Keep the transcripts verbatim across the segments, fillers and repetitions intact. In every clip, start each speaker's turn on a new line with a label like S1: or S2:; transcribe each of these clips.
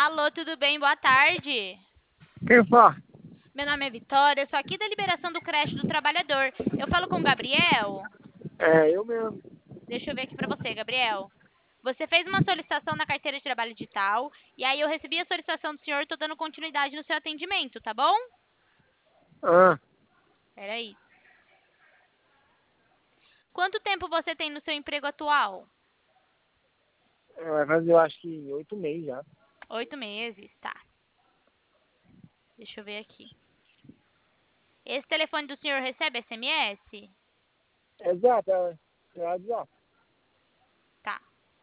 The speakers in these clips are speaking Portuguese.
S1: Alô, tudo bem? Boa tarde.
S2: Quem fala?
S1: Meu nome é Vitória, eu sou aqui da Liberação do Creche do Trabalhador. Eu falo com o Gabriel?
S2: É, eu mesmo.
S1: Deixa eu ver aqui pra você, Gabriel. Você fez uma solicitação na carteira de trabalho digital, e aí eu recebi a solicitação do senhor e tô dando continuidade no seu atendimento, tá bom?
S2: Ah,
S1: Peraí. Quanto tempo você tem no seu emprego atual?
S2: vai fazer eu acho que oito meses já.
S1: Oito meses, tá. Deixa eu ver aqui. Esse telefone do senhor recebe S M S?
S2: Exato, é, é exato.
S1: Tá.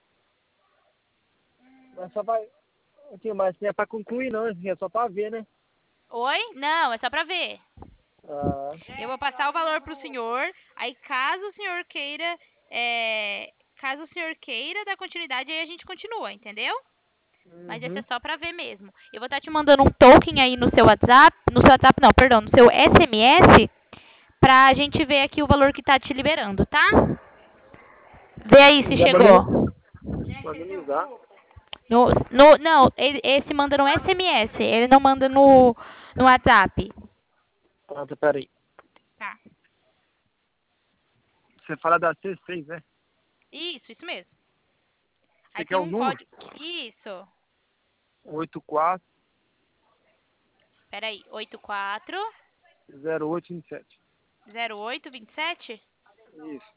S2: Mas só vai. Aqui, mas não é pra concluir não, assim, é só pra ver, né?
S1: Oi? Não, é só pra ver.
S2: Ah,
S1: Eu vou passar o valor pro senhor. Aí, caso o senhor queira, é, caso o senhor queira dar continuidade, aí a gente continua, entendeu? Mas esse é
S2: uhum.
S1: só pra ver mesmo. Eu vou estar te mandando um token aí no seu WhatsApp, no seu WhatsApp não, perdão, no seu S M S, pra gente ver aqui o valor que tá te liberando, tá? Vê aí se
S2: Já mandando,
S1: chegou.
S2: mandando usar.
S1: No, no, não, ele- esse manda no S M S, ele não manda no, no WhatsApp.
S2: Pronto, peraí.
S1: Tá.
S2: Você fala da C seis, né?
S1: Isso, isso mesmo.
S2: Você
S1: Aí
S2: quer
S1: tem
S2: o
S1: um
S2: número?
S1: código. Isso.
S2: oito quatro
S1: Peraí. oito quatro
S2: zero oito vinte e sete.
S1: zero oito vinte e sete?
S2: Isso.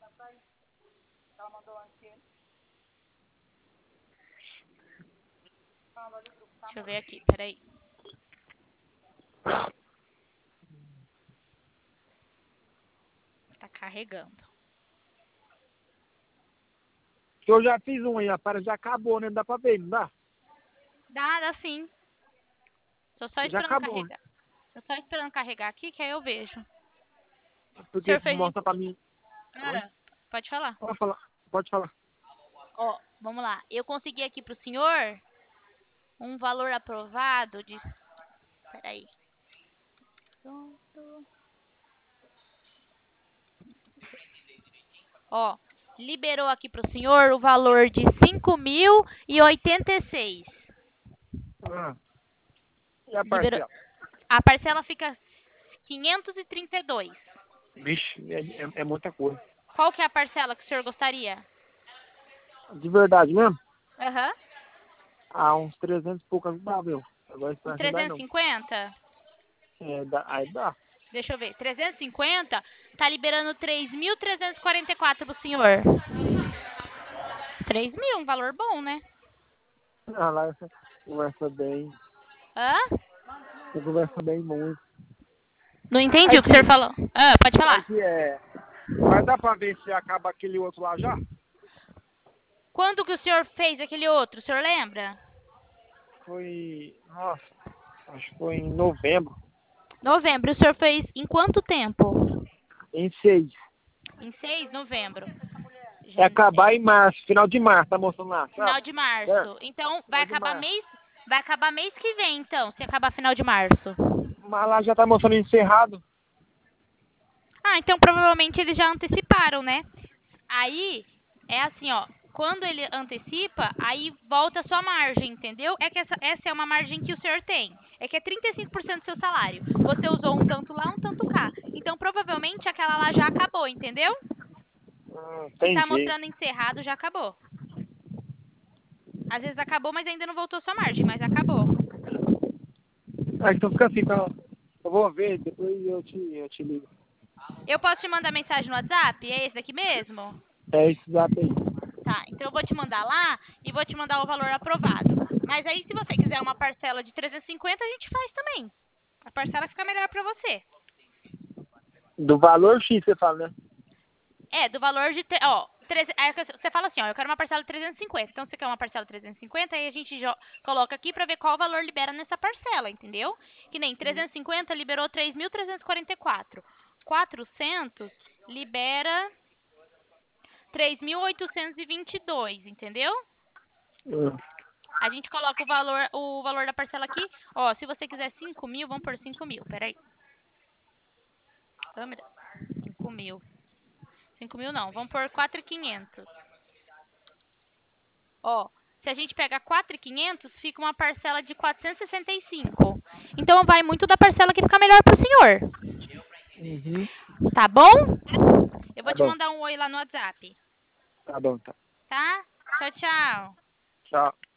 S1: Deixa eu ver aqui, peraí. Tá carregando.
S2: Eu já fiz um aí, a para já acabou, né? Não dá pra ver, não dá?
S1: Dá, dá sim. Tô só
S2: Já
S1: esperando
S2: acabou.
S1: carregar. Tô só esperando carregar aqui, que aí eu vejo. O
S2: Porque
S1: senhor fez em...
S2: mostra pra mim. Oi?
S1: Ah, pode falar.
S2: Pode falar. Pode falar.
S1: Ó, vamos lá. Eu consegui aqui pro senhor um valor aprovado de... Peraí. Pronto. Ó, liberou aqui pro senhor o valor de cinco mil e oitenta e seis.
S2: Ah, e a
S1: Liberou.
S2: parcela?
S1: A parcela fica quinhentos e trinta e dois.
S2: Vixe, é, é, é muita coisa.
S1: Qual que é a parcela que o senhor gostaria?
S2: De verdade mesmo?
S1: Aham.
S2: Há uns trezentos e poucas dá, meu. Agora isso
S1: Uns
S2: não dá
S1: trezentos e
S2: não.
S1: cinquenta?
S2: É, dá, aí dá.
S1: Deixa eu ver. trezentos e cinquenta tá liberando três mil trezentos e quarenta e quatro pro senhor. três mil, um valor bom, né?
S2: Ah, lá essa conversa bem.
S1: Hã?
S2: Você conversa bem muito.
S1: Não entendi
S2: Aí
S1: o que o senhor
S2: que,
S1: falou. Ah, pode
S2: aí
S1: falar.
S2: que é. Mas dá pra ver se acaba aquele outro lá já?
S1: Quando que o senhor fez aquele outro, o senhor lembra?
S2: Foi. Nossa, acho que foi em novembro.
S1: Novembro. O senhor fez em quanto tempo?
S2: Em seis.
S1: Em seis de novembro.
S2: É
S1: Jan... é,
S2: acabar em março, final de março, tá mostrando lá,
S1: Final
S2: sabe?
S1: de
S2: É,
S1: março. Então, vai
S2: final de
S1: acabar
S2: março.
S1: mês... Vai acabar mês que vem, então, se acabar final de março.
S2: Mas lá já tá mostrando encerrado.
S1: Ah, então provavelmente eles já anteciparam, né? Aí, é assim, ó. Quando ele antecipa, aí volta a sua margem, entendeu? É que essa, essa é uma margem que o senhor tem. É que é trinta e cinco por cento do seu salário. Você usou um tanto lá, um tanto cá. Então, provavelmente, aquela lá já acabou, entendeu?
S2: Hum,
S1: Se tá
S2: entendi.
S1: mostrando encerrado, já acabou. Às vezes acabou, mas ainda não voltou a sua margem, mas acabou.
S2: Ah, então fica assim, tá? Eu vou ver, depois eu te, eu te ligo.
S1: Eu posso te mandar mensagem no WhatsApp? É esse daqui mesmo?
S2: É esse zap aí.
S1: Tá, então eu vou te mandar lá e vou te mandar o valor aprovado. Mas aí, se você quiser uma parcela de trezentos e cinquenta, a gente faz também. A parcela fica melhor pra você.
S2: Do valor X você fala, né?
S1: É, do valor de... tre- Ó, treze- aí você fala assim, ó, eu quero uma parcela de trezentos e cinquenta. Então, você quer uma parcela de trezentos e cinquenta, aí a gente jo- coloca aqui pra ver qual valor libera nessa parcela, entendeu? Que nem trezentos e cinquenta liberou três mil trezentos e quarenta e quatro. quatrocentos libera três mil oitocentos e vinte e dois, entendeu?
S2: Hum.
S1: A gente coloca o valor, o valor da parcela aqui. Ó, se você quiser cinco mil, vamos por cinco mil. Peraí. Oh, meu Deus. cinco mil. cinco mil não, vamos por quatro mil e quinhentos. Ó, Se a gente pega quatro mil e quinhentos, fica uma parcela de quatrocentos e sessenta e cinco. Então vai muito da parcela que fica melhor pro senhor.
S2: Uhum.
S1: Tá bom? Eu vou
S2: Tá
S1: te
S2: bom.
S1: mandar um oi lá no WhatsApp.
S2: Tá bom, tá.
S1: Tá? Tchau, tchau.
S2: Tchau.